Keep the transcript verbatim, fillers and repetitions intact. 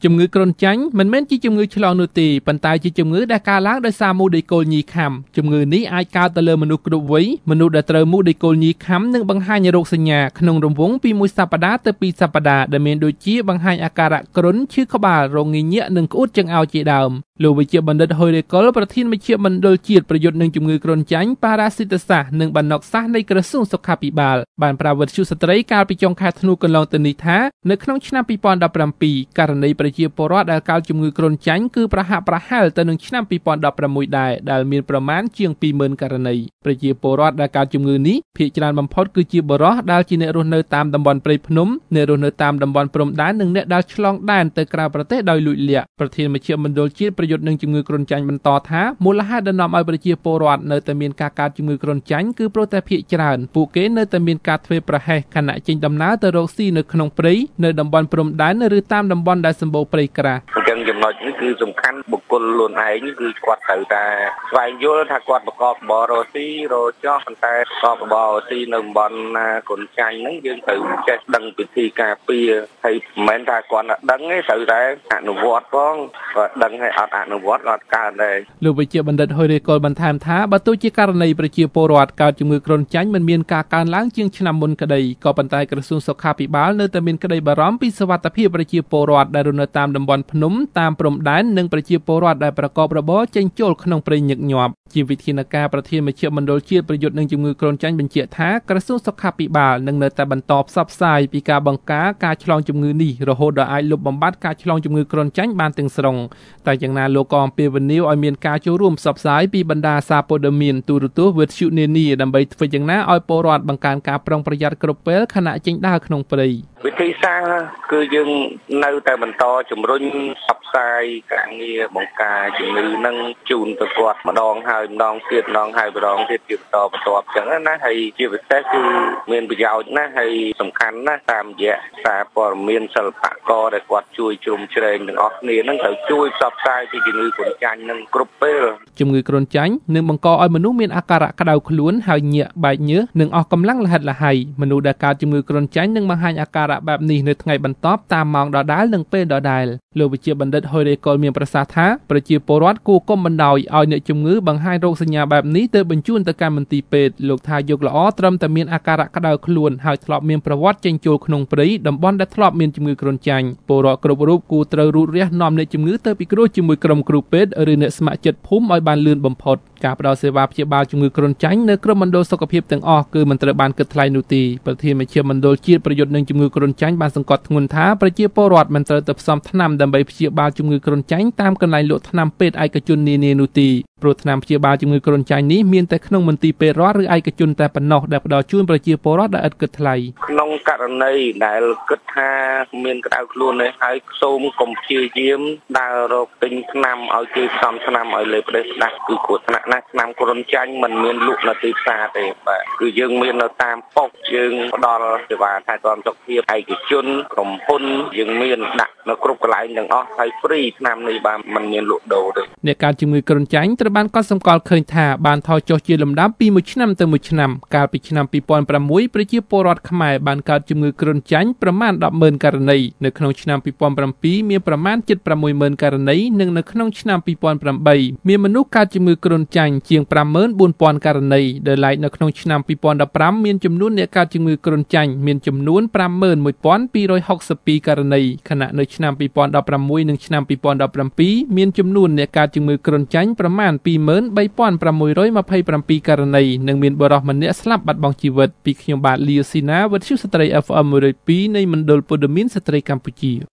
ជំងឺគ្រុនចាញ់មិនមែនជាជំងឺឆ្លងនោះទេប៉ុន្តែជាជំងឺដែលកើតឡើងដោយសារមូសដីគោលញីខាំជំងឺនេះអាចកើតទៅលើមនុស្សគ្រប់វ័យមនុស្សដែលត្រូវមូសដីគោលញីខាំនឹងបង្ហាញរោគសញ្ញាក្នុងរង្វង់ពីមួយសប្តាហ៍ទៅពីរសប្តាហ៍ដែលមានដូចជាបង្ហាញអាការៈគ្រុនឈឺក្បាលរងាញញាក់និងក្អួតចង្អោរជាដើមលោកវិជ្ជបណ្ឌិតហុយរេកុលប្រធានមជ្ឈមណ្ឌលជាតិប្រយុទ្ធនឹងជំងឺគ្រុនចាញ់ប៉ារ៉ាស៊ីតសាសនិងបណ្ណុកសាសនៃក្រសួងសុខាភិបាលបានប្រាប់វិទ្យុស្ត្រីកាលពីចុងខែធ្នូកន្លងទៅនេះថានៅក្នុងឆ្នាំពីរពាន់ដប់ប្រាំពីរករណីប្រជាពលរដ្ឋដែលកើតជំងឺគ្រុនចាញ់គឺប្រហាក់ប្រហែលទៅនឹងឆ្នាំពីរពាន់ដប់ប្រាំមួយដែរដែលមានប្រមាណជាងពីរម៉ឺនករណីប្រជាពលរដ្ឋដែលកើតជំងឺនេះភាគច្រើនបំផុតគឺជាបុរសដែលជាអ្នករស់នៅតាមតំបន់ព្រៃភ្នំអ្នករស់នៅតាមតំបន់ព្រំដែននិងអ្នកដែលឆ្លងដែនទៅក្រៅប្រទេសដោយលួចលាក់ប្រធានមជ្ឈមណ្ឌលជាតិប្រយុទ្ធនឹងជំងឺគ្រុនចាញ់បន្តថាមូលហេតុដែលនាំឲ្យប្រជាពលរដ្ឋនៅតែមានការកើតជំងឺគ្រុនចាញ់គឺព្រោះតែភាគច្រើនពួកគេនៅតែមានការធ្វេសប្រហែសខណៈចេញដំណើរទៅរកស៊ីនៅក្នុងព្រៃនៅតំបន់ព្រំដែនឬតាមតំបន់ដែលសម្បូរព្រៃក្រាស់អញ្ចឹងចំណុចនេះគឺសំខាន់បុគ្គលខ្លួនឯងគឺគាត់ត្រូវតែស្វែងយល់ថាគាត់ប្រកបរបររកស៊ីរកចោះប៉ុន្តែប្រកបរបររកស៊ីនៅតំបន់ណាគ្រុនចាញ់ហ្នឹងយើងត្រូវចេះដឹងពិធីការពារហើយមិនមែនថាគាត់តែដឹងទេត្រូវតែអនុវត្តផងគាត់ដឹងហើយអត់អនុវត្តគាត់កើតដែរលោកវិជ្ជបណ្ឌិតហុយរេកុលបន្ថែមថាបើទោះជាករណីប្រជាពលរដ្ឋកើតជំងឺគ្រុនចាញ់មិនមានការកើនឡើងជាងឆ្នាំមុនក្តីក៏ប៉ុន្តែក្រសួងសុខាភិបាលនៅតែមានក្តីបារម្ភពីសុវត្ថិភាពប្រជាពលរដ្ឋដែលរស់នៅតាមតំបន់ភ្នំតាមព្រំដែននិងប្រជាពលរដ្ឋដែលប្រកបរបរចេញចូលក្នុងព្រៃញឹកញាប់ជាវិធានការប្រធានមជ្ឈមណ្ឌលជាតិប្រយុទ្ធនឹងជំងឺគ្រុនចាញ់បញ្ជាក់ថាក្រសួងសុខាភិបាលនឹងនៅតែបន្តផ្សព្វផ្សាយពីការបង្ការការឆ្លងជំងឺនេះរហូតដល់អាចលុបបំបាត់ការឆ្លងជំងឺគ្រុនចាញ់បានទាំងស្រុងតែយ៉ាងណាលោកក៏អំពាវនាវឲ្យមានការចូលរួមផ្សព្វផ្សាយពីបណ្ដាសារព័ត៌មានទូរទស្សន៍វិទ្យុនានាដើម្បីធ្វើយ៉ាងណាឲ្យពលរដ្ឋបង្កើនការប្រុងប្រយ័ត្នគ្រប់ពេលខណៈចេញដើរក្នុងព្រៃវិធីសាស្ត្រគឺយើងនៅតែបន្តជំរុញផ្សព្វផ្សាយការងារបង្ការជំងឺនឹងជូនទៅគាត់ម្ដងហើយម្ដងទៀតម្ដងហើយម្ដងទៀតជាបន្តបន្ទាប់អញ្ចឹងណាហើយជាពិសេសគឺមានប្រយោជន៍ណាស់ហើយសំខាន់ណាស់តាមរយៈសារព័ត៌មានសិល្បករដែលគាត់ជួយជ្រោមជ្រែងទាំងអស់គ្នានឹងត្រូវជួយផ្សព្វផ្សាយពីជំងឺគ្រុនចាញ់នឹងគ្រប់ពេលជំងឺគ្រុនចាញ់នឹងបង្កឲ្យមនុស្សមានអាការៈក្តៅខ្លួនហើយញាក់បែកញើសនិងអស់កម្លាំងល្ហិតល្ហៃមនុស្សដែលកើតជំងឺគ្រុនចាញ់នឹងបង្ហាញអាការៈបែបនេះនៅថ្ងៃបន្ទាប់តាមម៉ោងដដែលនិងពេលដដែលលោកវិជ្ជបណ្ឌិតហុយរេកុលមានប្រសាសន៍ថាប្រជាពលរដ្ឋគួរកុំបណ្ដោយឲ្យអ្នកជំងឺបង្ហាញរោគសញ្ញាបែបនេះទៅបញ្ជូនទៅកាន់មន្ទីរពេទ្យលោកថាយកល្អត្រឹមតែមានអាការៈក្តៅខ្លួនហើយធ្លាប់មានប្រវត្តិចេញចូលក្នុងព្រៃតំបន់ដែលធ្លាប់មានជំងឺគ្រុនចាញ់ពលរដ្ឋគ្រប់រូបគួរត្រូវរូតរះនាំអ្នកជំងឺទៅពិគ្រោះជាមួយក្រុមគ្រូពេទ្យឬអ្នកស្ម័គ្រចិត្តភូមិឲ្យបានលឿនបំផុតការផ្តល់សេវាព្យាបាលជំងឺគ្រុនចាញ់នៅក្រុមមណ្ឌលសុខភាពទាំងអស់គឺមិនត្រូវបានគិតថ្លៃនោះទេប្រធានមជ្ឈមណ្ឌលជាតិប្រយុទ្ធនឹងជំងឺគ្រុនចាញ់បានសង្កត់ធ្ងន់ថាប្រជាពលរដ្ឋមិនត្រូវទៅផ្សំថ្នាំដើម្បីព្យាបាលជំងឺគ្រុនចាញ់តាមកន្លែងលក់ថ្នាំពេទ្យឯកជននានានោះទេព្រោះថ្នាំព្យាបាលជំងឺគ្រុនចាញ់នេះមានតែក្នុងមន្ទីរពេទ្យរដ្ឋឬឯកជនតែប៉ុណ្ណោះដែលផ្ដល់ជូនប្រជាពលរដ្ឋដែលឥតគិតថ្លៃក្នុងករណីដែលគិតថាមានក្តៅខ្លួននេះហើយសូមកុំព្យាយាមដើររកទិញថ្នាំឲ្យគេផ្សំថ្នាំឲ្យលើផ្ដេសផ្ដាស់គឺគ្រោះថ្នាក់ណាស់ថ្នាំគ្រុនចាញ់មិនមានលក់នៅទីផ្សារទេបាទគឺយើងមាននៅតាមប៉ុស្តិ៍យើងផ្ដល់សេវាថែទាំសុខភាពឯកជនក្រុមហ៊ុនយើងមានដាក់នៅគ្រប់កន្លែងទាំងអស់ហើយហ្វ្រីថ្នាំនេះបាទមិនមានលក់ដូរទេអ្នកកើតជំងឺគ្រុនចាញ់ត្រូវបានកត់សម្គាល់ឃើញថាបានថយចុះជាលំដាប់ពីមួយឆ្នាំទៅមួយឆ្នាំកាលពីឆ្នាំពីរពាន់ប្រាំមួយប្រជាពលរដ្ឋខ្មែរបានកើតជំងឺគ្រុនចាញ់ប្រមាណដប់ម៉ឺនករណីនៅក្នុងឆ្នាំពីរពាន់ប្រាំពីរមានប្រមាណជិតប្រាំមួយម៉ឺនករណីនិងនៅក្នុងឆ្នាំពីរពាន់ប្រាំបីមានមនុស្សកើតជំងឺគ្រុនចាញ់ជាងប្រាំម៉ឺនបួនពាន់ករណីដែលឡែកនៅក្នុងឆ្នាំពីរពាន់ដប់ប្រាំមានចំនួនអ្នកកើតជំងឺគ្រុនចាញ់មានចំនួនប្រាំម៉ឺនមួយពាន់ពីររយហុកសិបពីរករណីខណៈនៅឆ្នាំពីរពាន់ដប់ប្រាំមួយនិងឆ្នាំពីរពាន់ដប់ប្រាំពីរមានចំនួនអ្នកកើតជំងឺគ្រុនចាញ់ប្រមាណពីរម៉ឺនបីពាន់ប្រាំមួយរយម្ភៃប្រាំពីរករណីនិងមានបុរសម្នាក់ស្លាប់បាត់បង់ជីវិតពីខ្ញុំបាទលាស៊ីណាវិទ្យុស្ត្រី អេហ្វ អេម មួយរយពីរនៃមណ្ឌលព័ត៌មានស្ត្រីកម្ពុជា